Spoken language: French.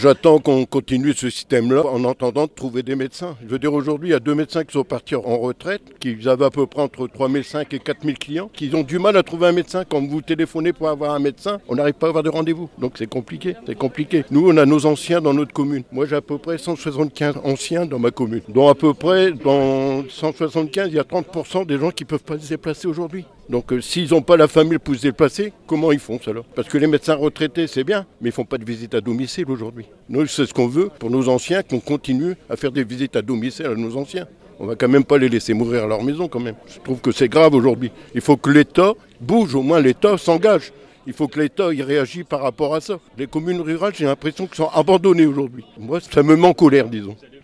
J'attends qu'on continue ce système-là en attendant de trouver des médecins. Je veux dire, aujourd'hui, il y a 2 médecins qui sont partis en retraite, qui avaient à peu près entre 3500 et 4000 clients, qui ont du mal à trouver un médecin. Quand vous téléphonez pour avoir un médecin, on n'arrive pas à avoir de rendez-vous. Donc c'est compliqué, c'est compliqué. Nous, on a nos anciens dans notre commune. Moi, j'ai à peu près 175 anciens dans ma commune. Dont à peu près, dans 175, il y a 30% des gens qui ne peuvent pas se déplacer aujourd'hui. Donc s'ils n'ont pas la famille pour se déplacer, comment ils font ça là? Parce que les médecins retraités, c'est bien, mais ils ne font pas de visite à domicile aujourd'hui. Nous, c'est ce qu'on veut pour nos anciens, qu'on continue à faire des visites à domicile à nos anciens. On va quand même pas les laisser mourir à leur maison quand même. Je trouve que c'est grave aujourd'hui. Il faut que l'État bouge, au moins l'État s'engage. Il faut que l'État y réagisse par rapport à ça. Les communes rurales, j'ai l'impression qu'elles sont abandonnées aujourd'hui. Moi, ça me met en colère, disons.